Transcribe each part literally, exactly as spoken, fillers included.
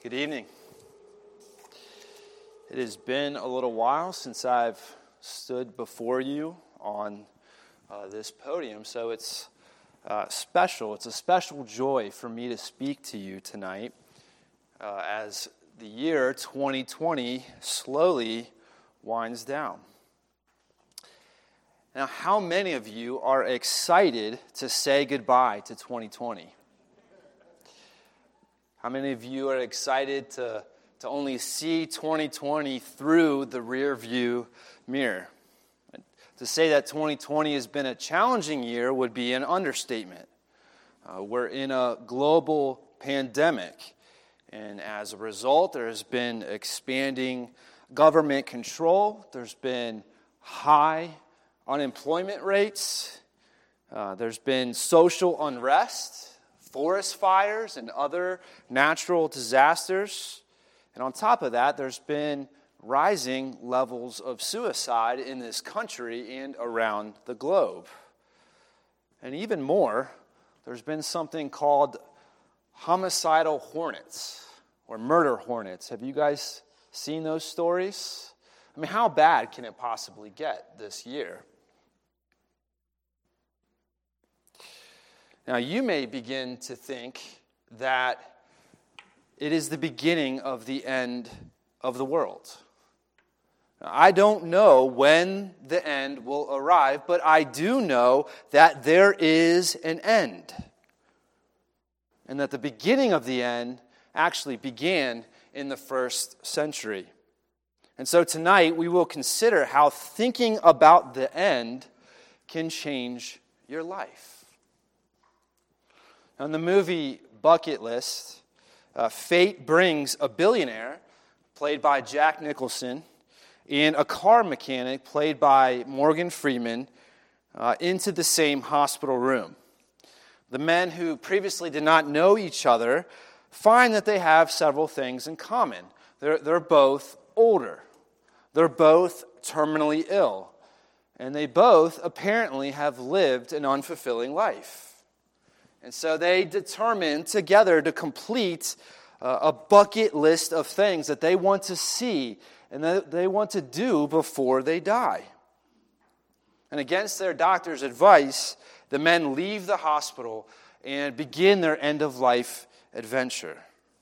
Good evening. It has been a little while since I've stood before you on uh, this podium, so it's uh, special. It's a special joy for me to speak to you tonight uh, as the year twenty twenty slowly winds down. Now, how many of you are excited to say goodbye to twenty twenty? How many of you are excited to, to only see twenty twenty through the rear view mirror? To say that twenty twenty has been a challenging year would be an understatement. Uh, we're in a global pandemic, and as a result, there has been expanding government control. There's been high unemployment rates. Uh, there's been social unrest, forest fires, and other natural disasters. And on top of that, there's been rising levels of suicide in this country and around the globe. And even more, there's been something called homicidal hornets or murder hornets. Have you guys seen those stories? I mean, how bad can it possibly get this year? Now, you may begin to think that it is the beginning of the end of the world. Now, I don't know when the end will arrive, but I do know that there is an end. And that the beginning of the end actually began in the first century. And so tonight we will consider how thinking about the end can change your life. In the movie Bucket List, uh, fate brings a billionaire, played by Jack Nicholson, and a car mechanic, played by Morgan Freeman, uh, into the same hospital room. The men who previously did not know each other find that they have several things in common. They're, they're both older. They're both terminally ill. And they both apparently have lived an unfulfilling life. And so they determine together to complete uh, a bucket list of things that they want to see and that they want to do before they die. And against their doctor's advice, the men leave the hospital and begin their end-of-life adventure.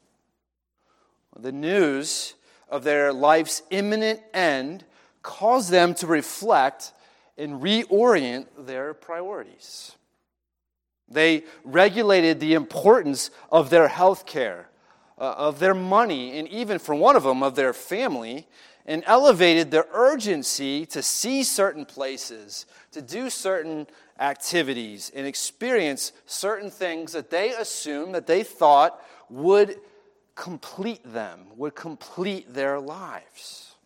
The news of their life's imminent end caused them to reflect and reorient their priorities. They regulated the importance of their health care, uh, of their money, and even, for one of them, of their family, and elevated the urgency to see certain places, to do certain activities, and experience certain things that they assumed, that they thought would complete them, would complete their lives.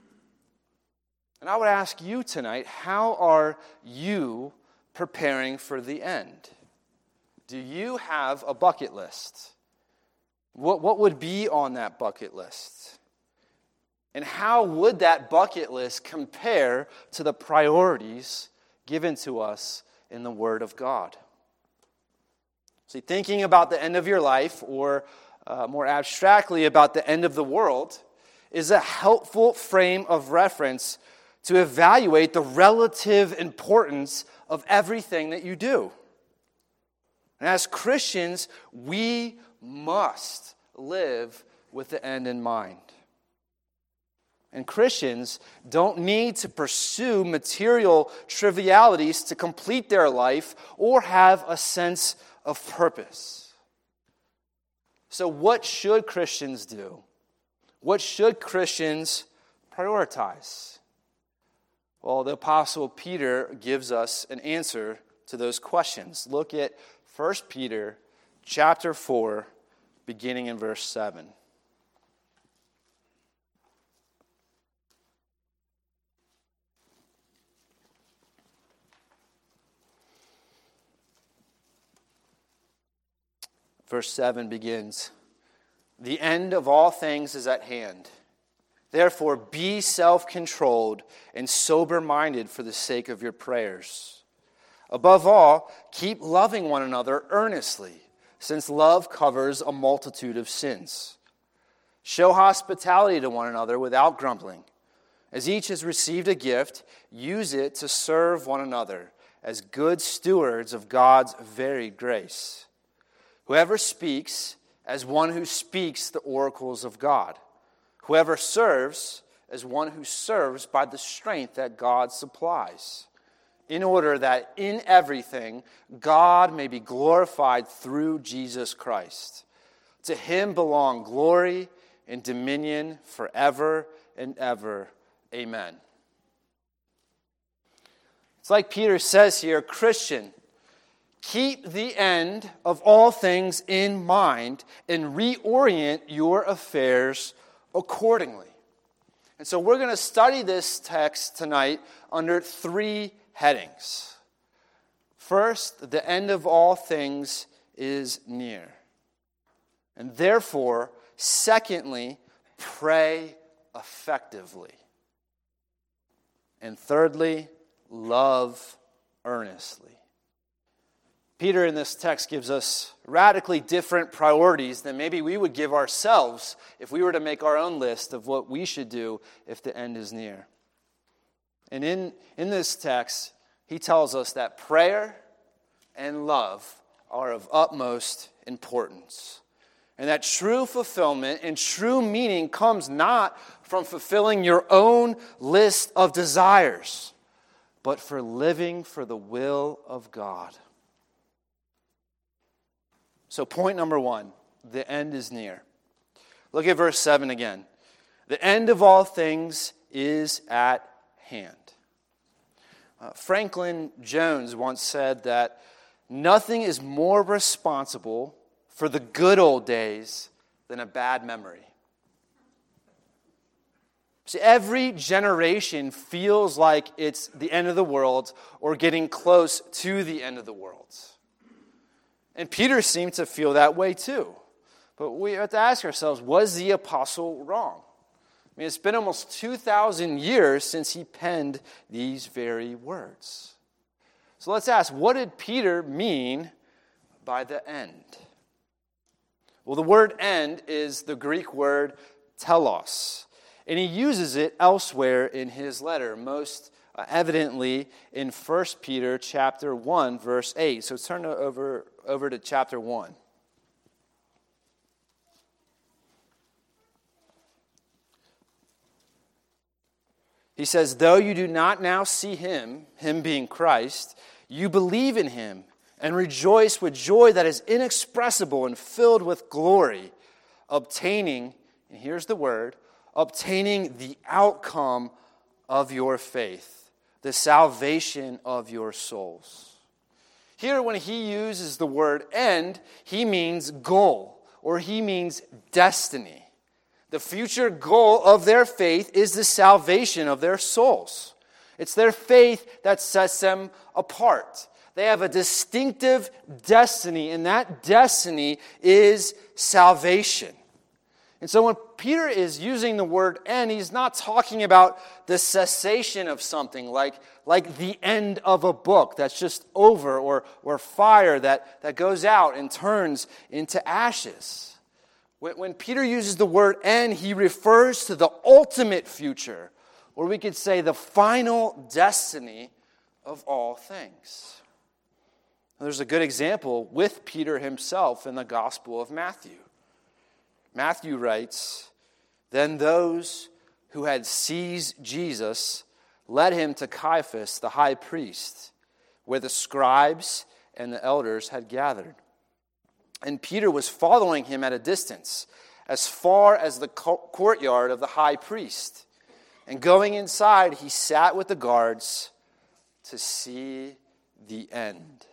And I would ask you tonight, how are you preparing for the end? Do you have a bucket list? What, what would be on that bucket list? And how would that bucket list compare to the priorities given to us in the Word of God? See, thinking about the end of your life, or uh, more abstractly about the end of the world, is a helpful frame of reference to evaluate the relative importance of everything that you do. And as Christians, we must live with the end in mind. And Christians don't need to pursue material trivialities to complete their life or have a sense of purpose. So what should Christians do? What should Christians prioritize? Well, the Apostle Peter gives us an answer to those questions. Look at First Peter chapter four, beginning in verse seven. Verse seven begins, "The end of all things is at hand. Therefore be self-controlled and sober-minded for the sake of your prayers. Above all, keep loving one another earnestly, since love covers a multitude of sins. Show hospitality to one another without grumbling. As each has received a gift, use it to serve one another as good stewards of God's varied grace. Whoever speaks, as one who speaks the oracles of God. Whoever serves, as one who serves by the strength that God supplies, in order that in everything God may be glorified through Jesus Christ. To him belong glory and dominion forever and ever. Amen. It's like Peter says here, Christian, keep the end of all things in mind and reorient your affairs accordingly. And so we're going to study this text tonight under three headings. First, the end of all things is near. And therefore, secondly, pray effectively. And thirdly, love earnestly. Peter in this text gives us radically different priorities than maybe we would give ourselves if we were to make our own list of what we should do if the end is near. And in, in this text, he tells us that prayer and love are of utmost importance. And that true fulfillment and true meaning comes not from fulfilling your own list of desires, but for living for the will of God. So point number one, the end is near. Look at verse seven again. The end of all things is at hand. Uh, Franklin Jones once said that nothing is more responsible for the good old days than a bad memory. See, every generation feels like it's the end of the world or getting close to the end of the world. And Peter seemed to feel that way too. But we have to ask ourselves, was the apostle wrong? I mean, it's been almost two thousand years since he penned these very words. So let's ask, what did Peter mean by the end? Well, the word end is the Greek word telos. And he uses it elsewhere in his letter, most evidently in First Peter chapter one, verse eight. So turn over, over to chapter one. He says, though you do not now see him, him being Christ, you believe in him and rejoice with joy that is inexpressible and filled with glory, obtaining, and here's the word, obtaining the outcome of your faith, the salvation of your souls. Here, when he uses the word end, he means goal, or he means destiny. The future goal of their faith is the salvation of their souls. It's their faith that sets them apart. They have a distinctive destiny, and that destiny is salvation. And so when Peter is using the word end, he's not talking about the cessation of something, like, like the end of a book that's just over, or, or fire that, that goes out and turns into ashes. When, when Peter uses the word end, he refers to the ultimate future, or we could say the final destiny of all things. There's a good example with Peter himself in the Gospel of Matthew. Matthew writes, then those who had seized Jesus led him to Caiaphas, the high priest, where the scribes and the elders had gathered. And Peter was following him at a distance, as far as the courtyard of the high priest. And going inside, he sat with the guards to see the end.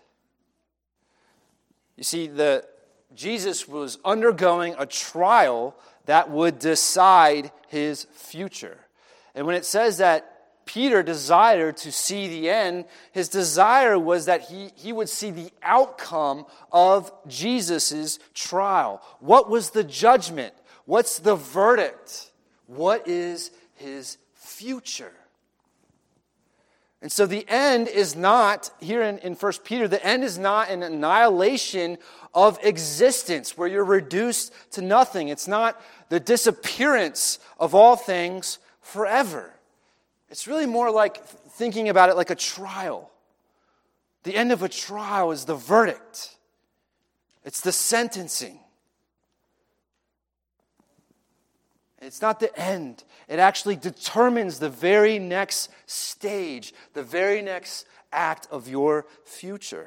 You see, the Jesus was undergoing a trial that would decide his future. And when it says that Peter desired to see the end, his desire was that he, he would see the outcome of Jesus' trial. What was the judgment? What's the verdict? What is his future? And so the end is not, here in, in First Peter, the end is not an annihilation of existence where you're reduced to nothing. It's not the disappearance of all things forever. It's really more like thinking about it like a trial. The end of a trial is the verdict. It's the sentencing. It's not the end. It actually determines the very next stage, the very next act of your future.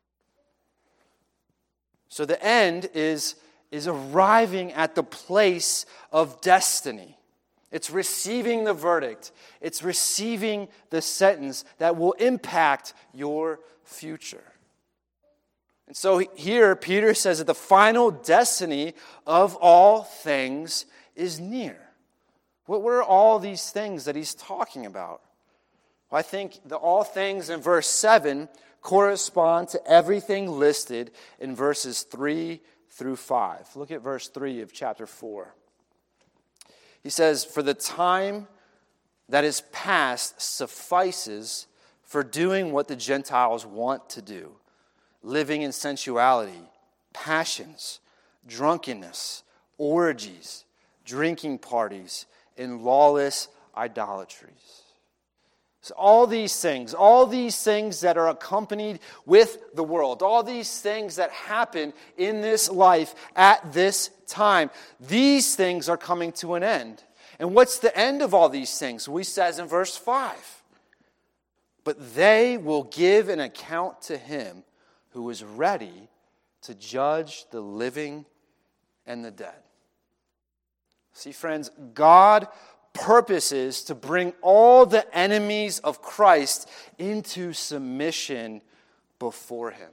So the end is, is arriving at the place of destiny. It's receiving the verdict. It's receiving the sentence that will impact your future. And so here, Peter says that the final destiny of all things is near. What were all these things that he's talking about? Well, I think the all things in verse seven correspond to everything listed in verses three through five. Look at verse three of chapter four. He says, "For the time that is past suffices for doing what the Gentiles want to do, living in sensuality, passions, drunkenness, orgies, drinking parties, and lawless idolatries." So all these things, all these things that are accompanied with the world, all these things that happen in this life at this time, these things are coming to an end. And what's the end of all these things? Well, he says in verse five, "But they will give an account to him who is ready to judge the living and the dead." See, friends, God purposes to bring all the enemies of Christ into submission before him.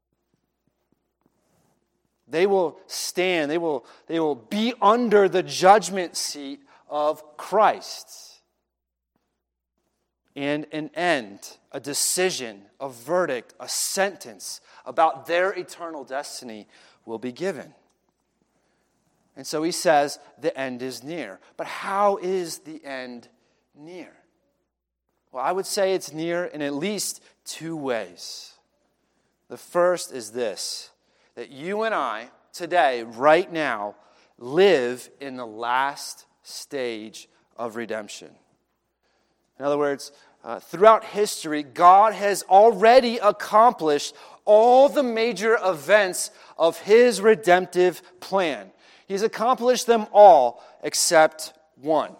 They will stand, they will, they will be under the judgment seat of Christ. And an end, a decision, a verdict, a sentence about their eternal destiny will be given. And so he says, the end is near. But how is the end near? Well, I would say it's near in at least two ways. The first is this, that you and I, today, right now, live in the last stage of redemption. In other words, uh, throughout history, God has already accomplished all the major events of his redemptive plan. He's accomplished them all except one.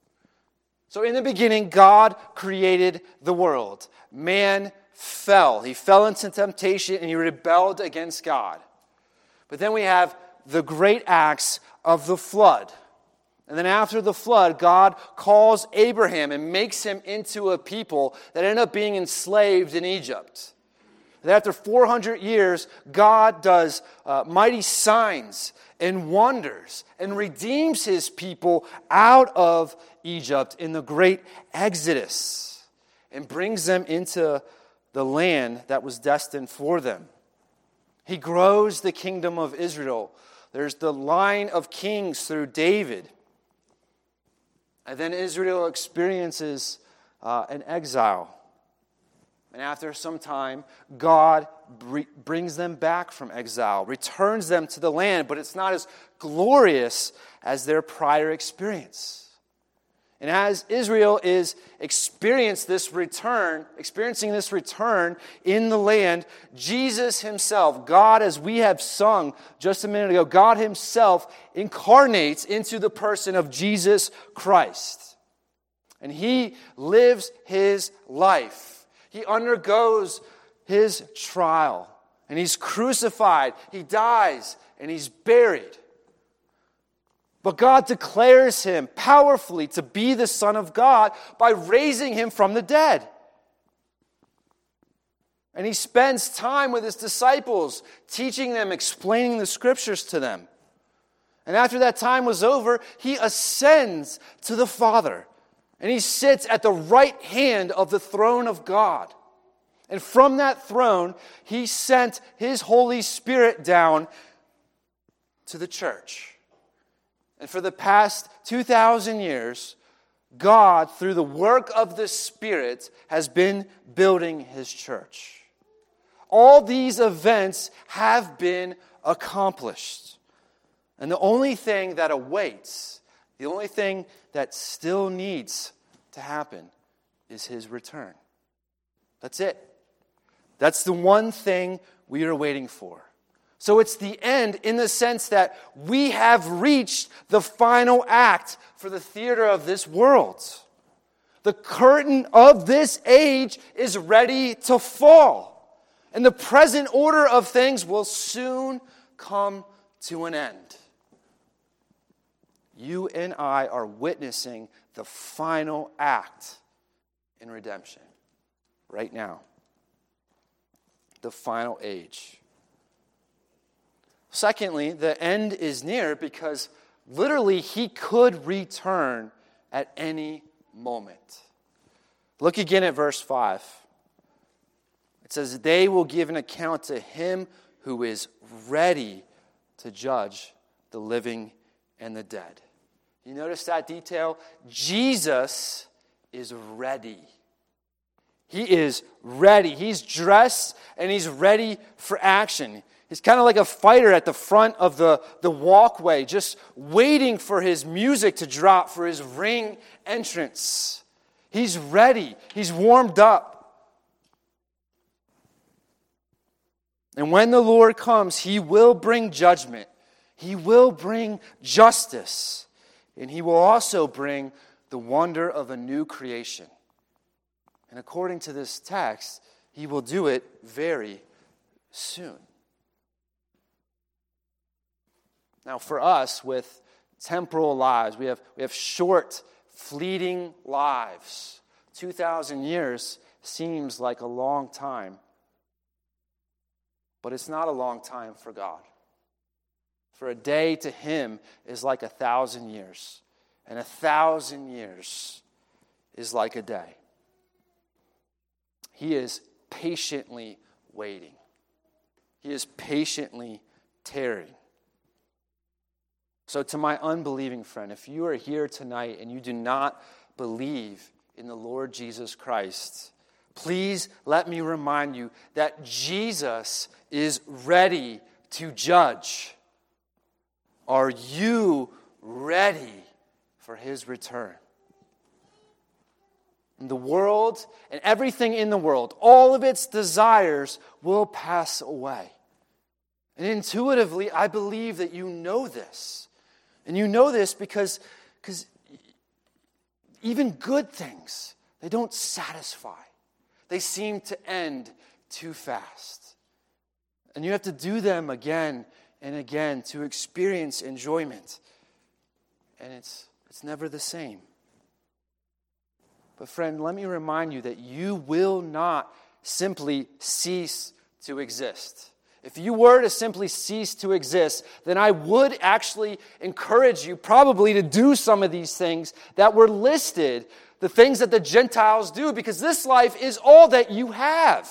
So in the beginning, God created the world. Man fell. He fell into temptation and he rebelled against God. But then we have the great acts of the flood. And then after the flood, God calls Abraham and makes him into a people that end up being enslaved in Egypt. And after four hundred years, God does uh, mighty signs and wonders and redeems his people out of Egypt in the great Exodus and brings them into the land that was destined for them. He grows the kingdom of Israel. There's the line of kings through David. And then Israel experiences uh, an exile. And after some time, God br- brings them back from exile, returns them to the land, but it's not as glorious as their prior experience. And as Israel is experiencing this return, experiencing this return in the land, Jesus himself, God, as we have sung just a minute ago, God himself incarnates into the person of Jesus Christ. And he lives his life. He undergoes his trial, and he's crucified, he dies, and he's buried. But God declares him powerfully to be the Son of God by raising him from the dead. And he spends time with his disciples, teaching them, explaining the scriptures to them. And after that time was over, he ascends to the Father. And he sits at the right hand of the throne of God. And from that throne, he sent his Holy Spirit down to the church. And for the past two thousand years, God, through the work of the Spirit, has been building His church. All these events have been accomplished. And the only thing that awaits, the only thing that still needs to happen is His return. That's it. That's the one thing we are waiting for. So it's the end in the sense that we have reached the final act for the theater of this world. The curtain of this age is ready to fall. And the present order of things will soon come to an end. You and I are witnessing the final act in redemption right now. The final age. Secondly, the end is near because literally He could return at any moment. Look again at verse five. It says, they will give an account to Him who is ready to judge the living and the dead. You notice that detail? Jesus is ready. He is ready. He's dressed and He's ready for action. He's kind of like a fighter at the front of the, the walkway, just waiting for his music to drop for his ring entrance. He's ready. He's warmed up. And when the Lord comes, He will bring judgment. He will bring justice. And He will also bring the wonder of a new creation. And according to this text, He will do it very soon. Now, for us, with temporal lives, we have, we have short, fleeting lives. two thousand years seems like a long time. But it's not a long time for God. For a day to Him is like a thousand years. And a thousand years is like a day. He is patiently waiting. He is patiently tarrying. So to my unbelieving friend, if you are here tonight and you do not believe in the Lord Jesus Christ, please let me remind you that Jesus is ready to judge. Are you ready for His return? And the world and everything in the world, all of its desires will pass away. And intuitively, I believe that you know this. And you know this because, because even good things, they don't satisfy. They seem to end too fast. And you have to do them again and again to experience enjoyment. And it's it's never the same. But friend, let me remind you that you will not simply cease to exist. If you were to simply cease to exist, then I would actually encourage you probably to do some of these things that were listed, the things that the Gentiles do, because this life is all that you have.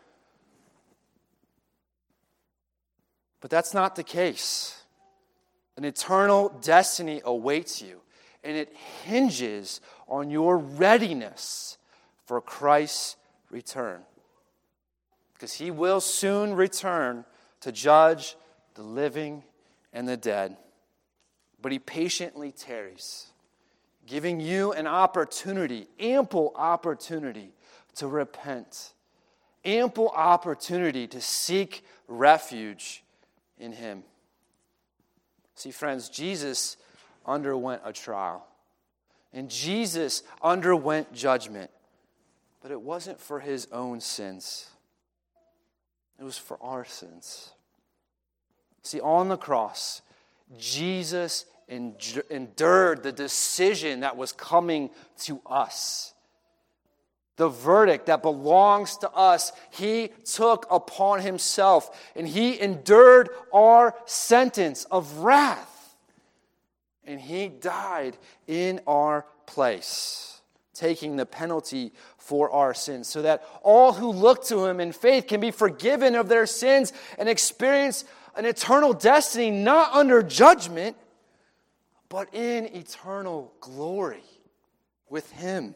But that's not the case. An eternal destiny awaits you, and it hinges on your readiness for Christ's return. Because He will soon return to judge the living and the dead. But He patiently tarries, giving you an opportunity, ample opportunity to repent, ample opportunity to seek refuge in Him. See, friends, Jesus underwent a trial, and Jesus underwent judgment, but it wasn't for His own sins. It was for our sins. See, on the cross, Jesus endured the decision that was coming to us. The verdict that belongs to us, He took upon Himself, and He endured our sentence of wrath. And He died in our place, taking the penalty for our sins, so that all who look to Him in faith can be forgiven of their sins and experience an eternal destiny, not under judgment, but in eternal glory with him.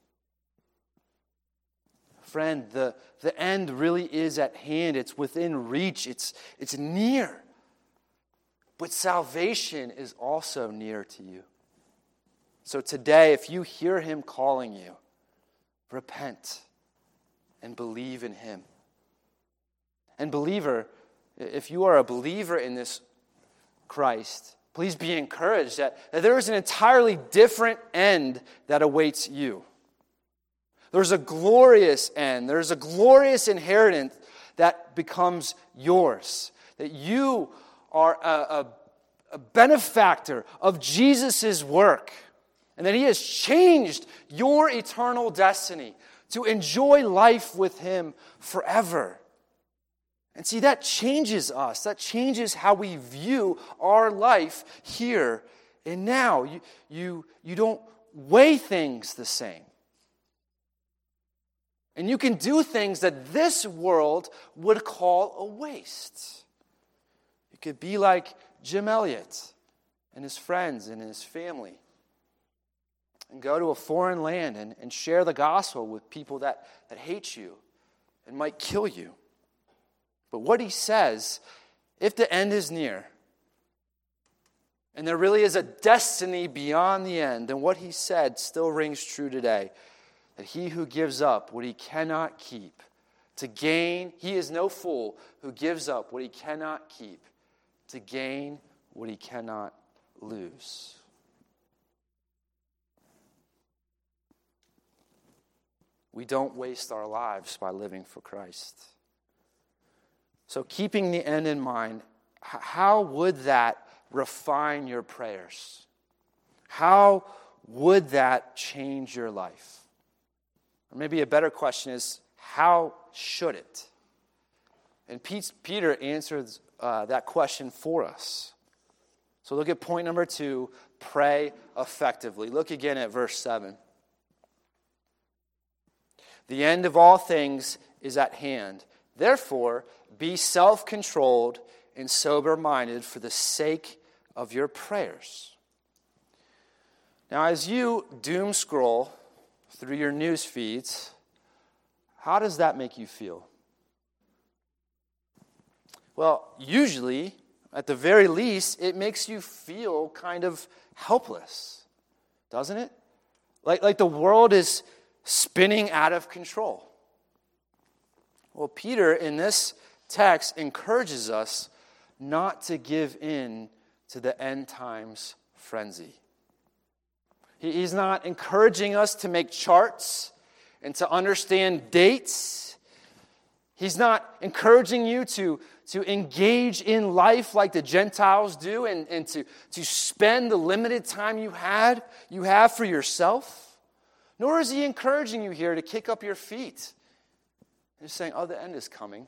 Friend, the, the end really is at hand. It's within reach. It's, it's near. But salvation is also near to you. So today, if you hear him calling you, repent and believe in him. And believer, if you are a believer in this Christ, please be encouraged that, that there is an entirely different end that awaits you. There's a glorious end. There's a glorious inheritance that becomes yours. That you are a, a, a benefactor of Jesus' work. And that he has changed your eternal destiny to enjoy life with him forever. And see, that changes us. That changes how we view our life here and now. You, you, you don't weigh things the same. And you can do things that this world would call a waste. You could be like Jim Elliot and his friends and his family and go to a foreign land and, and share the gospel with people that, that hate you and might kill you. But what he says, if the end is near, and there really is a destiny beyond the end, then what he said still rings true today. That he who gives up what he cannot keep to gain, he is no fool who gives up what he cannot keep to gain what he cannot lose. We don't waste our lives by living for Christ. So keeping the end in mind, how would that refine your prayers? How would that change your life? Or maybe a better question is, how should it? And Peter answers uh, that question for us. So look at point number two, pray effectively. Look again at verse seven. The end of all things is at hand. Therefore, be self-controlled and sober-minded for the sake of your prayers. Now, as you doom scroll through your news feeds, how does that make you feel? Well, usually, at the very least, it makes you feel kind of helpless, doesn't it? Like, like the world is spinning out of control. Well, Peter, in this text, encourages us not to give in to the end times frenzy. He's not encouraging us to make charts and to understand dates. He's not encouraging you to, to engage in life like the Gentiles do and, and to, to spend the limited time you had you have for yourself. Nor is he encouraging you here to kick up your feet. He's saying, oh, the end is coming.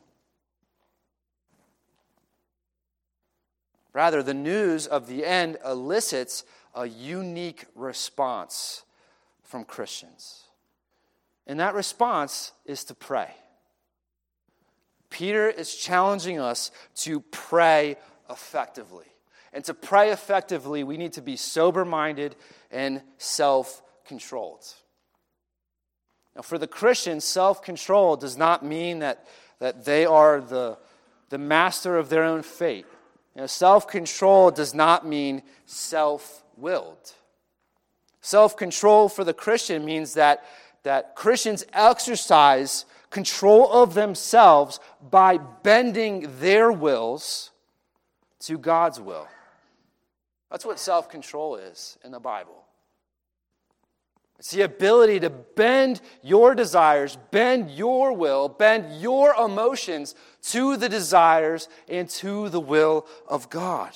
Rather, the news of the end elicits a unique response from Christians. And that response is to pray. Peter is challenging us to pray effectively. And to pray effectively, we need to be sober-minded and self-controlled. Now, for the Christian, self-control does not mean that, that they are the, the master of their own fate. You know, self-control does not mean self-willed. Self-control for the Christian means that, that Christians exercise control of themselves by bending their wills to God's will. That's what self-control is in the Bible. It's the ability to bend your desires, bend your will, bend your emotions to the desires and to the will of God.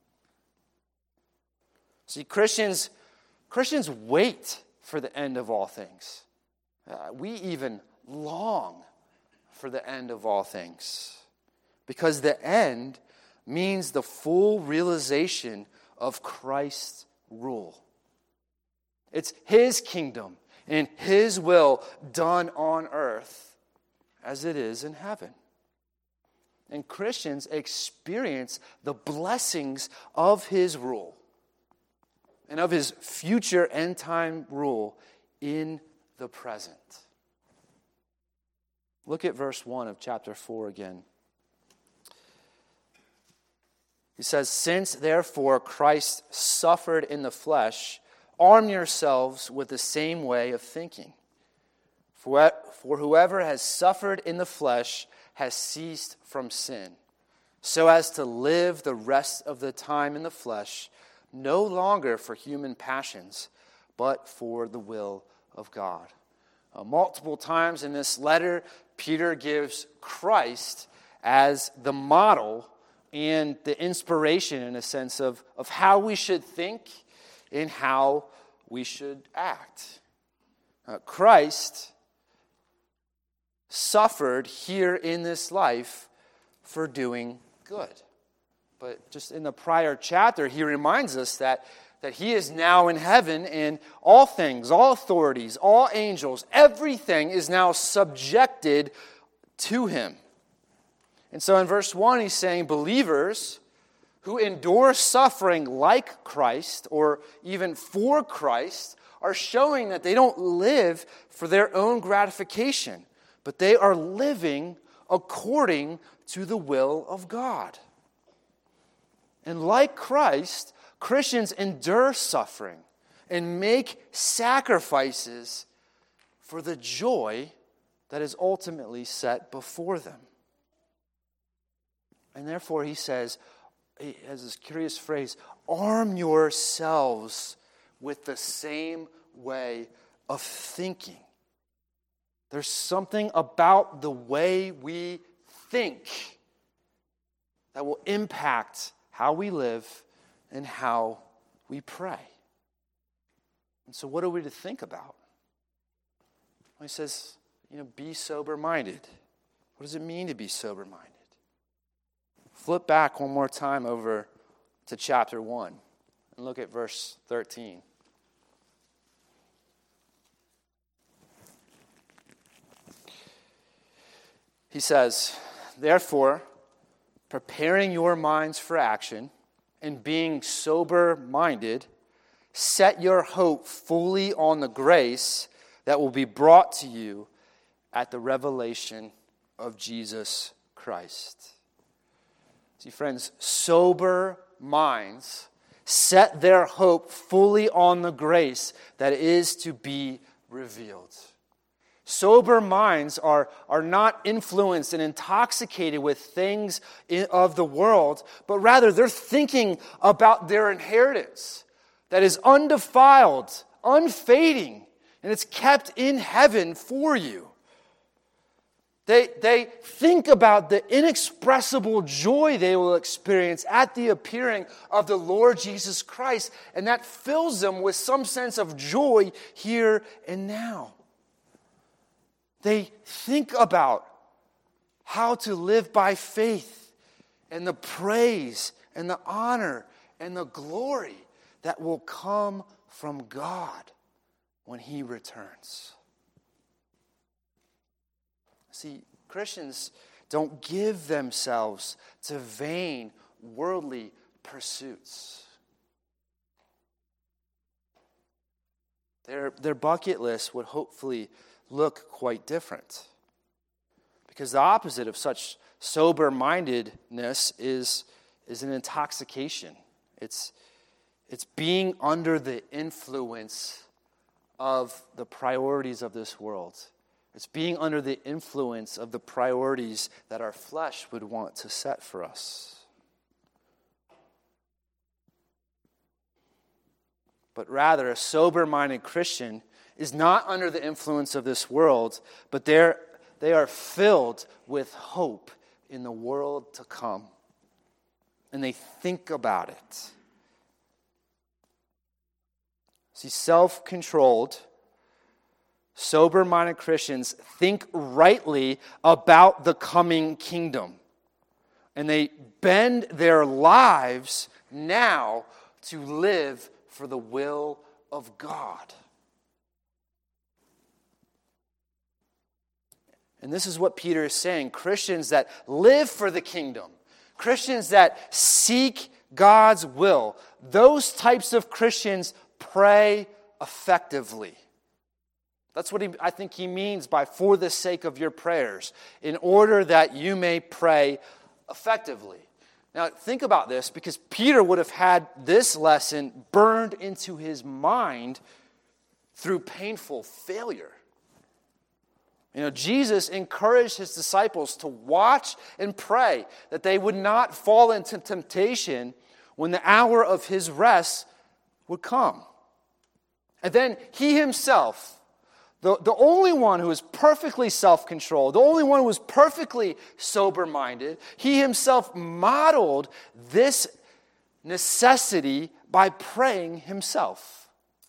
See, Christians, Christians wait for the end of all things. Uh, we even long for the end of all things. Because the end means the full realization of Christ's rule. It's his kingdom and his will done on earth as it is in heaven. And Christians experience the blessings of his rule. and of his future end-time rule in the present. Look at verse one of chapter four again. He says, "Since therefore Christ suffered in the flesh, arm yourselves with the same way of thinking. For, for whoever has suffered in the flesh has ceased from sin, so as to live the rest of the time in the flesh, no longer for human passions, but for the will of God." Uh, multiple times in this letter, Peter gives Christ as the model and the inspiration, in a sense, of, of how we should think and how we should act. Uh, Christ suffered here in this life for doing good. But just in the prior chapter, he reminds us that, that he is now in heaven, and all things, all authorities, all angels, everything is now subjected to him. And so in verse one, he's saying believers who endure suffering like Christ, or even for Christ, are showing that they don't live for their own gratification, but they are living according to the will of God. And like Christ, Christians endure suffering and make sacrifices for the joy that is ultimately set before them. And therefore, he says, he has this curious phrase, arm yourselves with the same way of thinking. There's something about the way we think that will impact how we live and how we pray. And so what are we to think about? Well, he says, you know, be sober-minded. What does it mean to be sober-minded? Flip back one more time over to chapter one and look at verse thirteen. He says, "Therefore, preparing your minds for action and being sober-minded, set your hope fully on the grace that will be brought to you at the revelation of Jesus Christ." See, friends, sober minds set their hope fully on the grace that is to be revealed. Sober minds are, are not influenced and intoxicated with things in, of the world, but rather they're thinking about their inheritance that is undefiled, unfading, and it's kept in heaven for you. They, they think about the inexpressible joy they will experience at the appearing of the Lord Jesus Christ, and that fills them with some sense of joy here and now. They think about how to live by faith and the praise and the honor and the glory that will come from God when He returns. See, Christians don't give themselves to vain, worldly pursuits. Their, their bucket list would hopefully look quite different. Because the opposite of such sober-mindedness is, is an intoxication. It's, it's being under the influence of the priorities of this world. It's being under the influence of the priorities that our flesh would want to set for us. But rather, a sober-minded Christian is not under the influence of this world, but they're, they are filled with hope in the world to come. And they think about it. See, self-controlled, sober-minded Christians think rightly about the coming kingdom. And they bend their lives now to live for the will of God. And this is what Peter is saying. Christians that live for the kingdom, Christians that seek God's will, those types of Christians pray effectively. That's what he, I think he means by for the sake of your prayers, in order that you may pray effectively. Now, think about this, because Peter would have had this lesson burned into his mind through painful failure. You know, Jesus encouraged his disciples to watch and pray that they would not fall into temptation when the hour of his rest would come. And then he himself, the, the only one who is perfectly self-controlled, the only one who is perfectly sober-minded, he himself modeled this necessity by praying himself.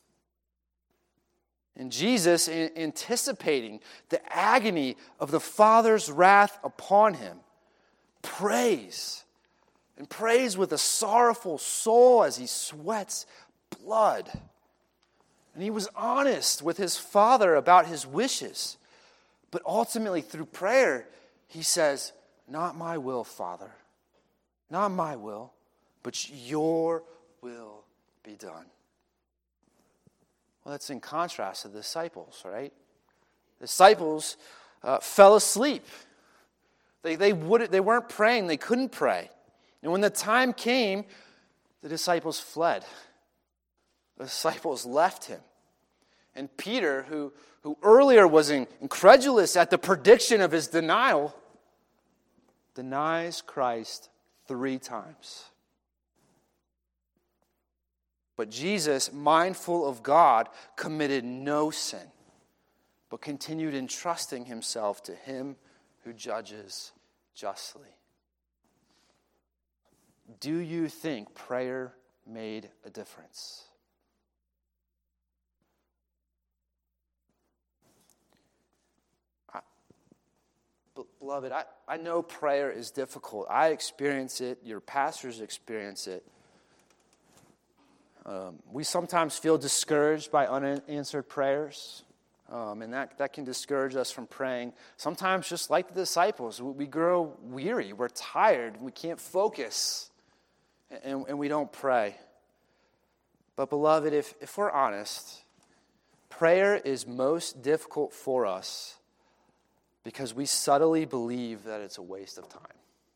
And Jesus, anticipating the agony of the Father's wrath upon him, prays, and prays with a sorrowful soul as he sweats blood. And he was honest with his Father about his wishes. But ultimately, through prayer, he says, "Not my will, Father, not my will, but your will be done." Well, that's in contrast to the disciples, right? The disciples uh, fell asleep. They, they, would, they weren't praying. They couldn't pray. And when the time came, the disciples fled. The disciples left him. And Peter, who, who earlier was incredulous at the prediction of his denial, denies Christ three times. But Jesus, mindful of God, committed no sin, but continued entrusting himself to him who judges justly. Do you think prayer made a difference? I, beloved, I, I know prayer is difficult. I experience it. Your pastors experience it. Um, we sometimes feel discouraged by unanswered prayers, um, and that, that can discourage us from praying. Sometimes, just like the disciples, we, we grow weary, we're tired, we can't focus, and, and we don't pray. But beloved, if, if we're honest, prayer is most difficult for us because we subtly believe that it's a waste of time.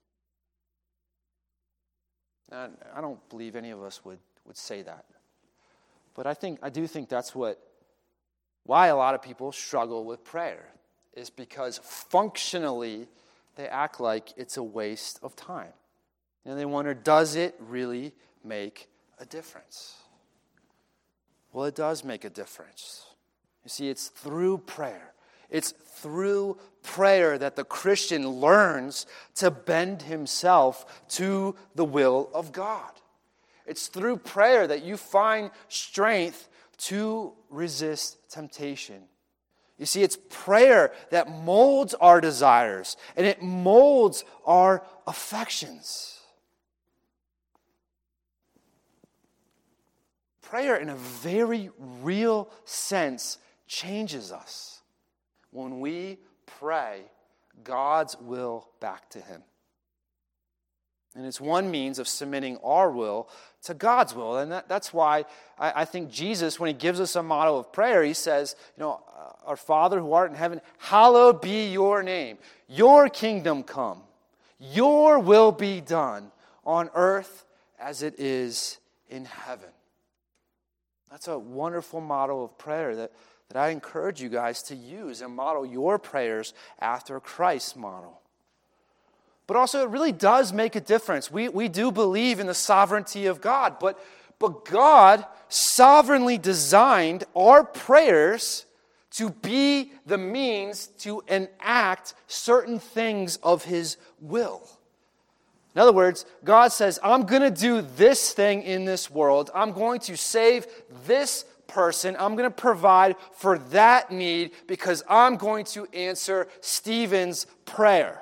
And I don't believe any of us would would say that. But I think I do think that's what why a lot of people struggle with prayer, is because functionally they act like it's a waste of time. And they wonder, does it really make a difference? Well, it does make a difference. You see, it's through prayer. It's through prayer that the Christian learns to bend himself to the will of God. It's through prayer that you find strength to resist temptation. You see, it's prayer that molds our desires and it molds our affections. Prayer, in a very real sense, changes us. When we pray God's will back to Him. And it's one means of submitting our will to God's will. And that, that's why I, I think Jesus, when He gives us a model of prayer, He says, you know, our Father who art in heaven, hallowed be your name. Your kingdom come. Your will be done on earth as it is in heaven. That's a wonderful model of prayer that, that I encourage you guys to use and model your prayers after Christ's model. But also, it really does make a difference. We, we do believe in the sovereignty of God, but, but God sovereignly designed our prayers to be the means to enact certain things of His will. In other words, God says, I'm going to do this thing in this world. I'm going to save this person. I'm going to provide for that need because I'm going to answer Stephen's prayer.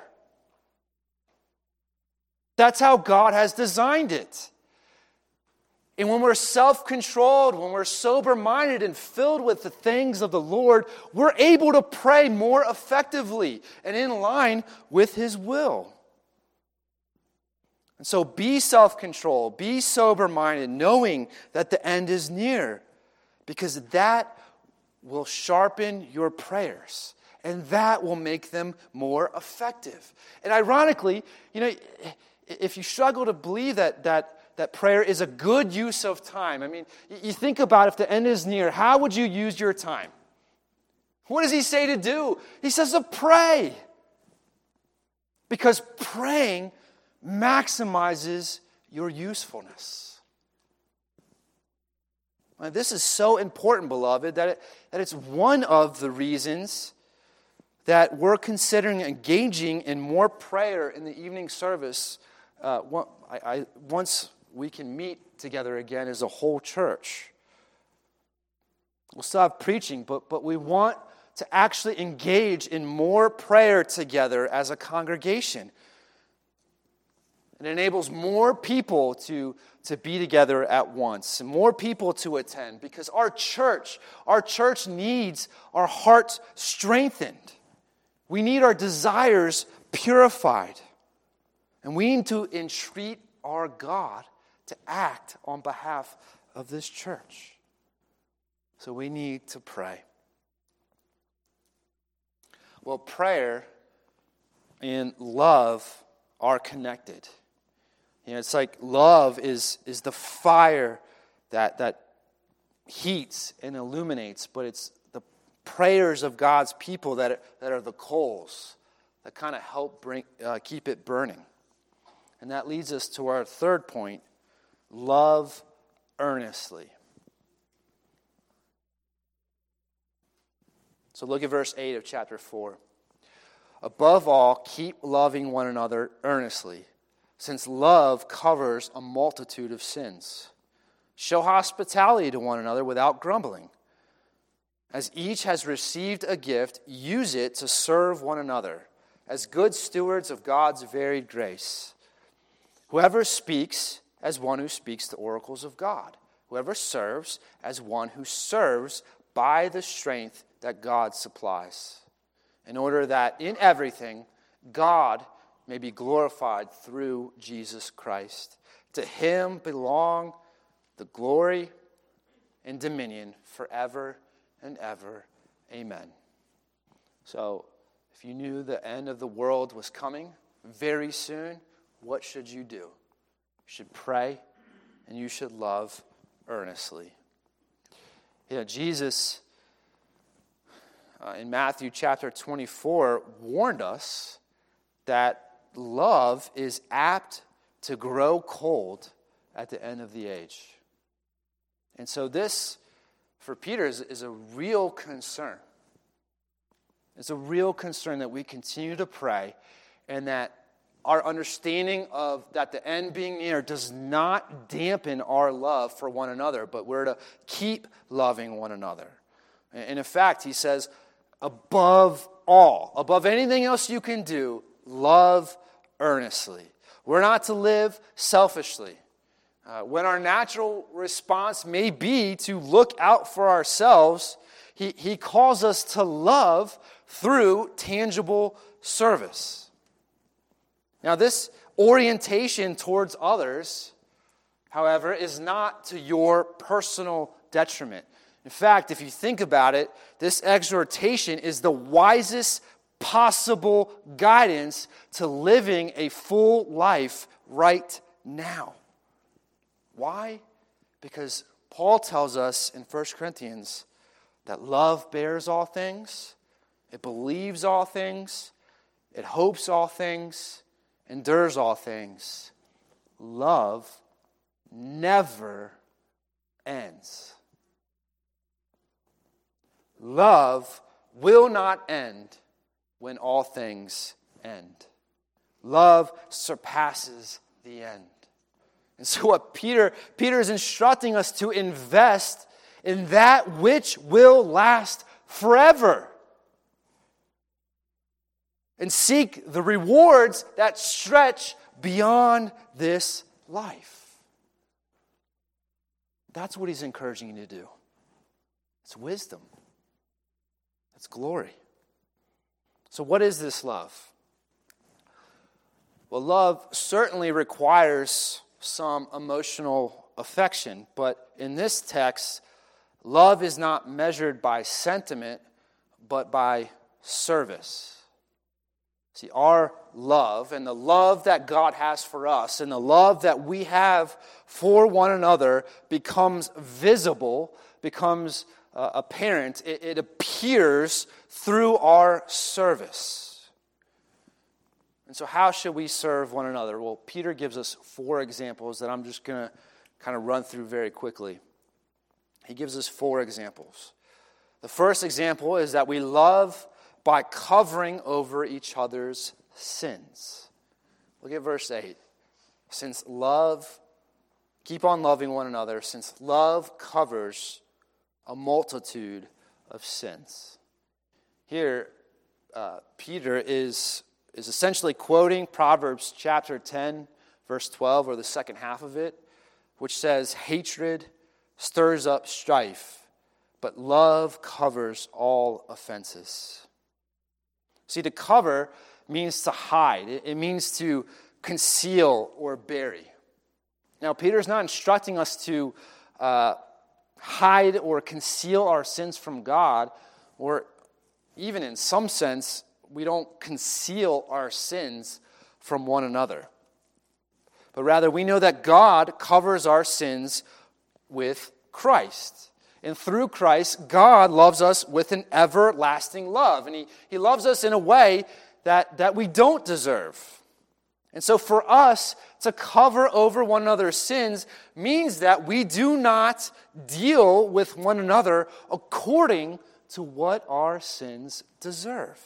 That's how God has designed it. And when we're self-controlled, when we're sober-minded and filled with the things of the Lord, we're able to pray more effectively and in line with His will. And so be self-controlled, be sober-minded, knowing that the end is near. because that will sharpen your prayers, and that will make them more effective. And ironically, you know, if you struggle to believe that that that prayer is a good use of time, I mean, you think about if the end is near, how would you use your time? What does he say to do? He says to pray. Because praying maximizes your usefulness. Now, this is so important, beloved, that, it, that it's one of the reasons that we're considering engaging in more prayer in the evening service uh, I, I, once we can meet together again as a whole church. We'll still have preaching, but, but we want to actually engage in more prayer together as a congregation. It enables more people to, to be together at once, and more people to attend, because our church, our church needs our hearts strengthened. We need our desires purified. And we need to entreat our God to act on behalf of this church. So we need to pray. Well, prayer and love are connected. You know, it's like love is, is the fire that, that heats and illuminates, but it's the prayers of God's people that are, that are the coals that kind of help bring uh, keep it burning. And that leads us to our third point, love earnestly. So look at verse eight of chapter four. Above all, keep loving one another earnestly, since love covers a multitude of sins. Show hospitality to one another without grumbling. As each has received a gift, use it to serve one another as good stewards of God's varied grace. Whoever speaks, as one who speaks the oracles of God. Whoever serves, as one who serves by the strength that God supplies, in order that in everything God may be glorified through Jesus Christ. To him belong the glory and dominion forever and ever. Amen. So, if you knew the end of the world was coming very soon, what should you do? You should pray and you should love earnestly. You know, Jesus, uh, in Matthew chapter twenty-four, warned us that love is apt to grow cold at the end of the age. And so this, for Peter, is, is a real concern. It's a real concern that we continue to pray, and that our understanding of that the end being near does not dampen our love for one another, but we're to keep loving one another. And in fact, he says, above all, above anything else you can do, love earnestly. We're not to live selfishly. Uh, when our natural response may be to look out for ourselves, he, he calls us to love through tangible service. Now, this orientation towards others, however, is not to your personal detriment. In fact, if you think about it, this exhortation is the wisest possible guidance to living a full life right now. Why? Because Paul tells us in First Corinthians that love bears all things, it believes all things, it hopes all things, endures all things. Love never ends. Love will not end when all things end. Love surpasses the end. And so what Peter, Peter is instructing us to invest in that which will last forever. And seek the rewards that stretch beyond this life. That's what he's encouraging you to do. It's wisdom. It's glory. So what is this love? Well, love certainly requires some emotional affection, but in this text, Love is not measured by sentiment, but by service. See, our love and the love that God has for us and the love that we have for one another becomes visible, becomes uh, apparent. It, it appears through our service. And so how should we serve one another? Well, Peter gives us four examples that I'm just going to kind of run through very quickly. He gives us four examples. The first example is that we love by covering over each other's sins. Look at verse eight. Since love, keep on loving one another, since love covers a multitude of sins. Here, uh, Peter is, is essentially quoting Proverbs chapter ten, verse twelve, or the second half of it, which says, hatred stirs up strife, but love covers all offenses. See, to cover means to hide. It, it means to conceal or bury. Now, Peter's not instructing us to uh, hide or conceal our sins from God, or even in some sense, we don't conceal our sins from one another. But rather, we know that God covers our sins with Christ. And through Christ, God loves us with an everlasting love. And He, he loves us in a way that, that we don't deserve. And so for us to cover over one another's sins means that we do not deal with one another according to what our sins deserve.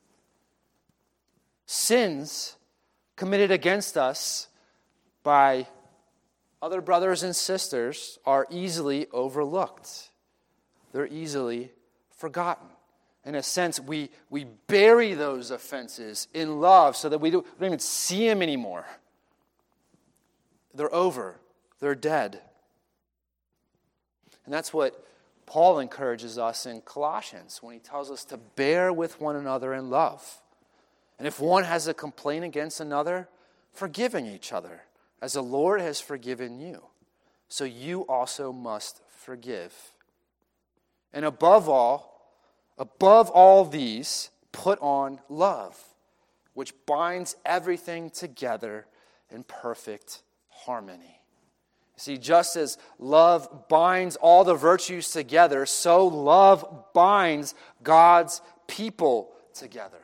Sins committed against us by other brothers and sisters are easily overlooked. They're easily forgotten. In a sense, we, we bury those offenses in love so that we don't, we don't even see them anymore. They're over. They're dead. And that's what Paul encourages us in Colossians when he tells us to bear with one another in love. And if one has a complaint against another, forgiving each other, as the Lord has forgiven you. So you also must forgive. And above all, above all these, put on love, which binds everything together in perfect harmony. See, just as love binds all the virtues together, so love binds God's people together.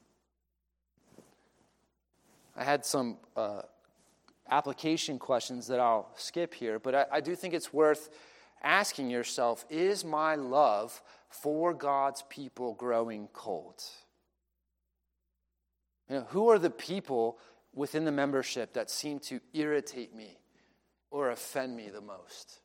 I had some uh, application questions that I'll skip here, but I, I do think it's worth asking yourself, is my love for God's people growing cold? You know, who are the people within the membership that seem to irritate me or offend me the most?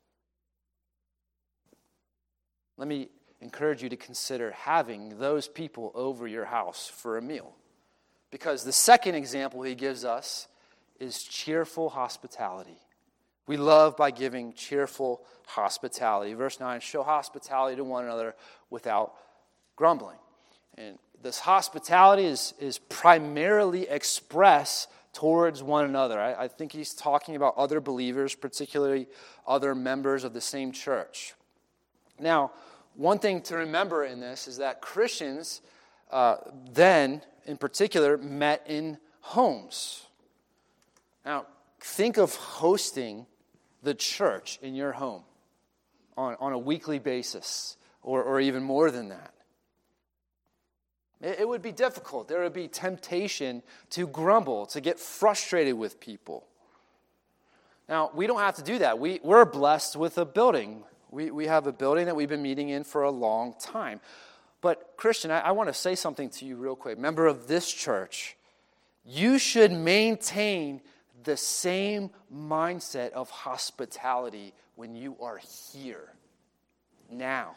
Let me encourage you to consider having those people over your house for a meal. Because the second example he gives us is cheerful hospitality. We love by giving cheerful hospitality. Verse nine, show hospitality to one another without grumbling. And this hospitality is, is primarily expressed towards one another. I, I think he's talking about other believers, particularly other members of the same church. Now, one thing to remember in this is that Christians uh, then, in particular, met in homes. Now, think of hosting the church in your home on, on a weekly basis, or, or even more than that. It, it would be difficult. There would be temptation to grumble, to get frustrated with people. Now, we don't have to do that. We, we're blessed with a building. We, we have a building that we've been meeting in for a long time. But, Christian, I, I want to say something to you real quick. Member of this church, you should maintain the same mindset of hospitality when you are here, now.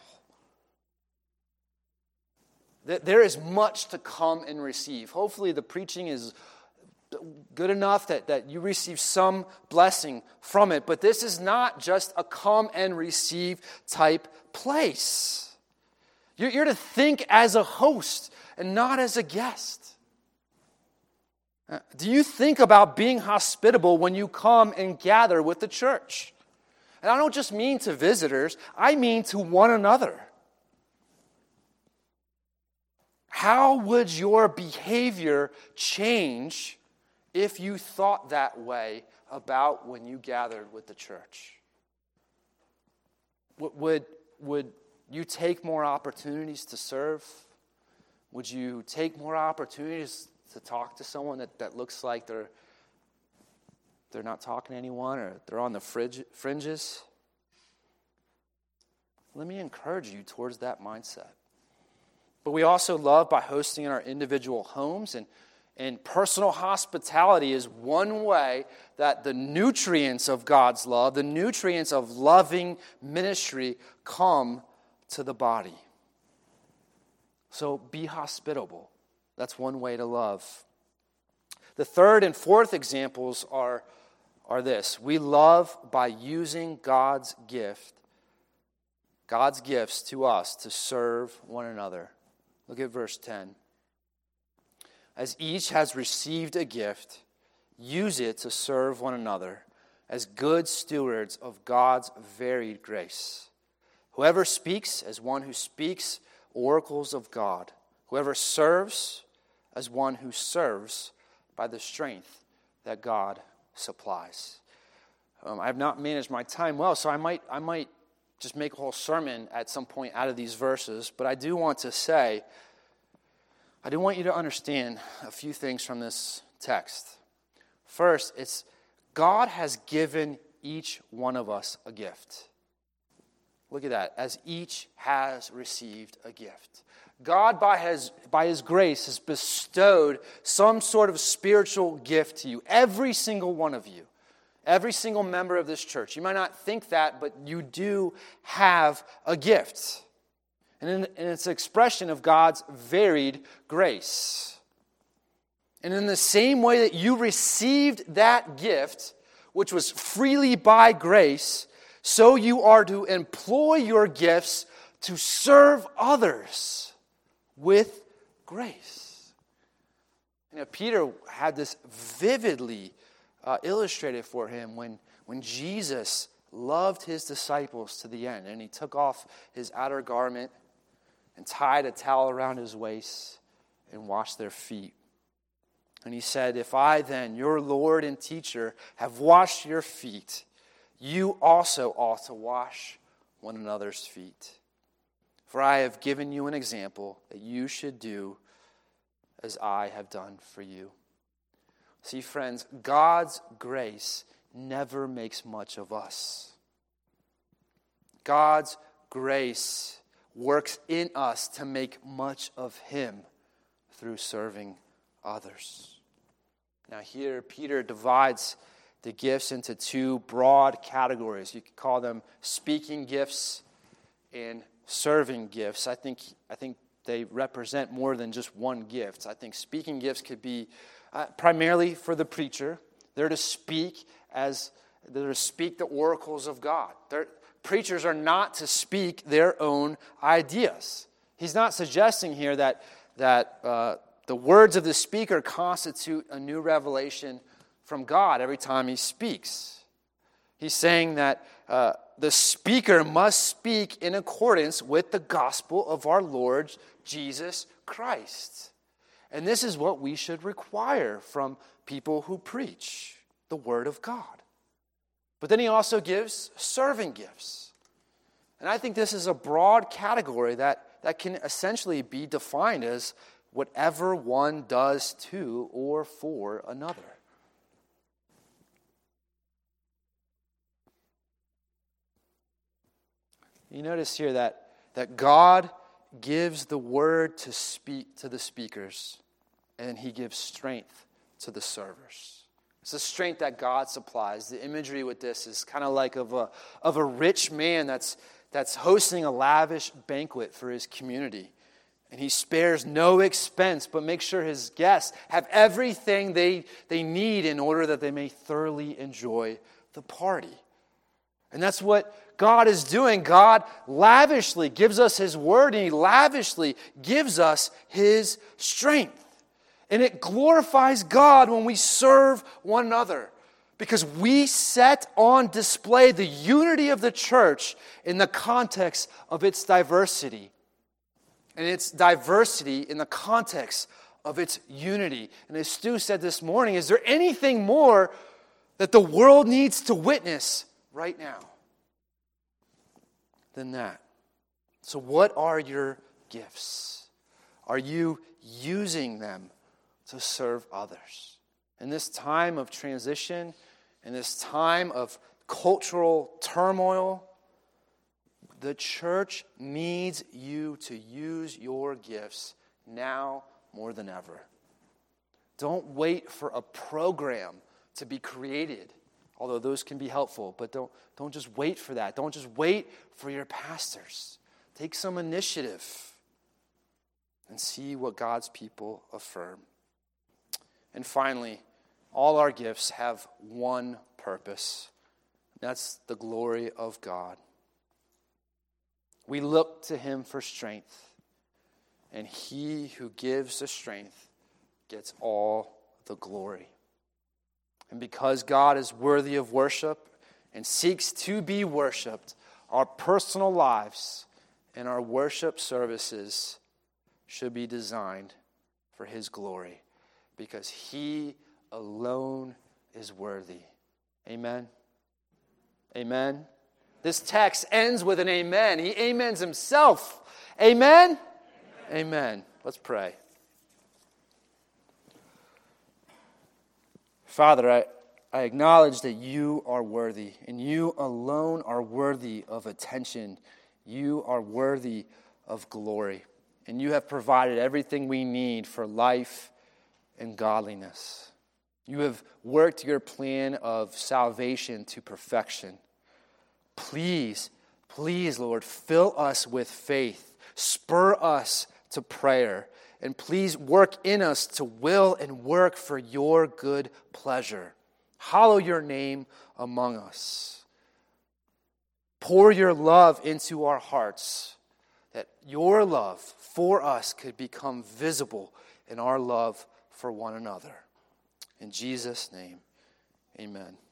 There is much to come and receive. Hopefully the preaching is good enough that, that you receive some blessing from it, but this is not just a come and receive type place. You're, you're to think as a host and not as a guest. Do you think about being hospitable when you come and gather with the church? And I don't just mean to visitors, I mean to one another. How would your behavior change if you thought that way about when you gathered with the church? Would, would you take more opportunities to serve? Would you take more opportunities to talk to someone that, that looks like they're, they're not talking to anyone or they're on the fringe, fringes? Let me encourage you towards that mindset. But we also love by hosting in our individual homes, and, and personal hospitality is one way that the nutrients of God's love, the nutrients of loving ministry, come to the body. So be hospitable. That's one way to love. The third and fourth examples are, are this. We love by using God's gift, God's gifts to us to serve one another. Look at verse ten. As each has received a gift, use it to serve one another as good stewards of God's varied grace. Whoever speaks, as one who speaks oracles of God. Whoever serves, as one who serves by the strength that God supplies. Um, I have not managed my time well, so I might I might just make a whole sermon at some point out of these verses, but I do want to say, I do want you to understand a few things from this text. First, it's God has given each one of us a gift. Look at that, as each has received a gift. God, by his, by his grace, has bestowed some sort of spiritual gift to you, every single one of you. Every single member of this church. You might not think that, but you do have a gift. And, in, and it's an expression of God's varied grace. And in the same way that you received that gift, which was freely by grace, so you are to employ your gifts to serve others with grace. You know, Peter had this vividly Uh, illustrated for him when, when Jesus loved his disciples to the end, and he took off his outer garment and tied a towel around his waist and washed their feet. And he said, if I then, your Lord and teacher, have washed your feet, you also ought to wash one another's feet. For I have given you an example that you should do as I have done for you. See, friends, God's grace never makes much of us. God's grace works in us to make much of Him through serving others. Now here, Peter divides the gifts into two broad categories. You could call them speaking gifts and serving gifts. I think, I think they represent more than just one gift. I think speaking gifts could be Uh, primarily for the preacher. They're to speak as they're to speak the oracles of God. They're, preachers are not to speak their own ideas. He's not suggesting here that that uh, the words of the speaker constitute a new revelation from God every time he speaks. He's saying that uh, the speaker must speak in accordance with the gospel of our Lord Jesus Christ. And this is what we should require from people who preach the Word of God. But then he also gives serving gifts. And I think this is a broad category that, that can essentially be defined as whatever one does to or for another. You notice here that, that God gives the word to speak to the speakers, and He gives strength to the servers. It's the strength that God supplies. The imagery with this is kind of like of a of a rich man that's that's hosting a lavish banquet for his community, and he spares no expense, but makes sure his guests have everything they they need in order that they may thoroughly enjoy the party. And that's what God is doing. God lavishly gives us His word, and He lavishly gives us His strength. And it glorifies God when we serve one another. Because we set on display the unity of the church in the context of its diversity. And its diversity in the context of its unity. And as Stu said this morning, is there anything more that the world needs to witness right now than that? So what are your gifts? Are you using them to serve others? In this time of transition, in this time of cultural turmoil, the church needs you to use your gifts now more than ever. Don't wait for a program to be created, although those can be helpful, but don't, don't just wait for that. Don't just wait for your pastors. Take some initiative and see what God's people affirm. And finally, all our gifts have one purpose. That's the glory of God. We look to Him for strength, and He who gives the strength gets all the glory. And because God is worthy of worship and seeks to be worshiped, our personal lives and our worship services should be designed for His glory, because He alone is worthy. Amen? Amen? This text ends with an amen. He amens himself. Amen? Amen. Amen. Let's pray. Father, I, I acknowledge that you are worthy, and you alone are worthy of attention. You are worthy of glory, and you have provided everything we need for life and godliness. You have worked your plan of salvation to perfection. Please, please, Lord, fill us with faith. Spur us to prayer. And please work in us to will and work for your good pleasure. Hallow your name among us. Pour your love into our hearts, that your love for us could become visible in our love for one another. In Jesus' name, amen.